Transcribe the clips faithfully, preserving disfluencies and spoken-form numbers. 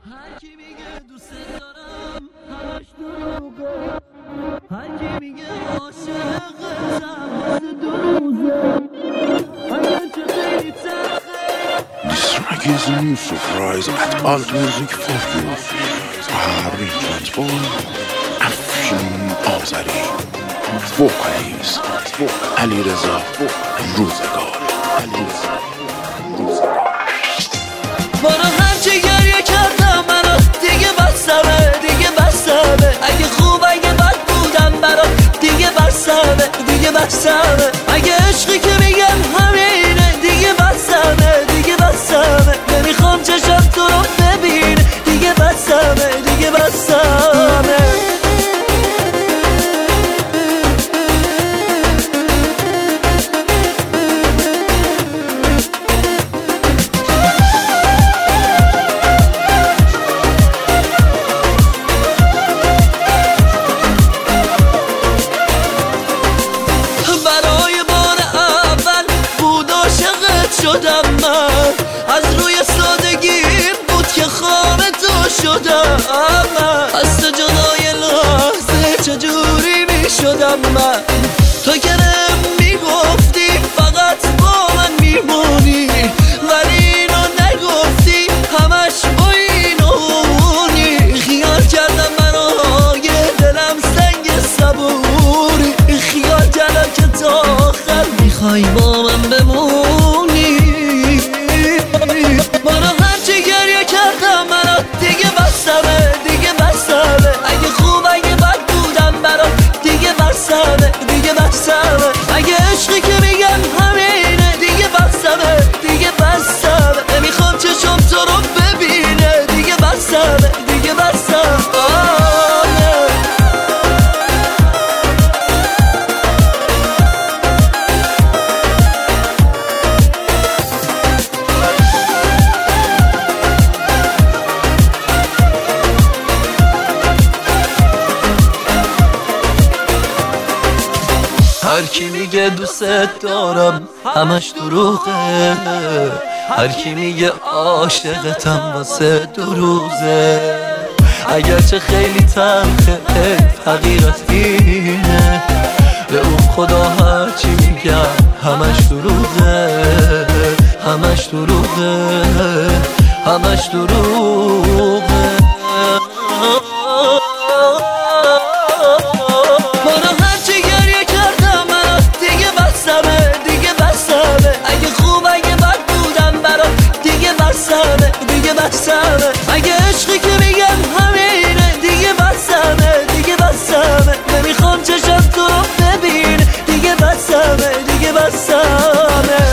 هر کی میگه دوست دارم همش دروغه، هر کی میگه عاشقتم واسه دو روزه، اگر چه خیلی تلخه. This track is a new surprise at Alt Music for you. Arrangements by Afshin Azari. Vocalist Ali Reza Rozegar. برو هرچی گریه کردم منو دیگه بسمه، دیگه بسمه. اگه خوب اگه بد بودم برات دیگه بسمه، دیگه بسمه. اگه عشقی که میگن همینه دیگه بسمه، دیگه بسمه. نمیخوام چشم تو رو ببینه دیگه بسمه، دیگه بسمه. شدم من از روی سادگیم بود که خواب تو شدم من، از تو جدای لحظه چجوری می شدم من. تو که میگفتی فقط با من میمونی، ولی اینو نگفتی همش با اینونی. خیال کردم منو یه دلم سنگ صبوری، خیال کردم که تا آخر میخوای با من بمونی. برو هرچی گریه کردم منو دیگه بسمه، دیگه بسمه. اگه خوب اگه بد بودم برات دیگه بسمه، دیگه بسمه. اگه عشقی که میگن همینه دیگه بسمه، دیگه بسمه. نمیخوام چشم تو رو ببینه دیگه بسمه، دیگه بسمه. هر کی میگه دوست دارم همش دروغه، هر کی میگه عاشقتم واسه دو روزه. اگرچه خیلی تلخه حقیقت اینه، به اون خدا هر چی میگم همش دروغه، همش دروغه، همش دروغه. دیگه بسمه. اگه عشقی که میگن همینه دیگه بسمه، دیگه بسمه. نمیخوام چشم تو رو ببین دیگه بسمه، دیگه بسمه.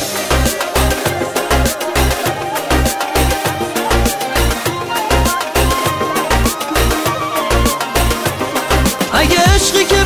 اگه عشقی که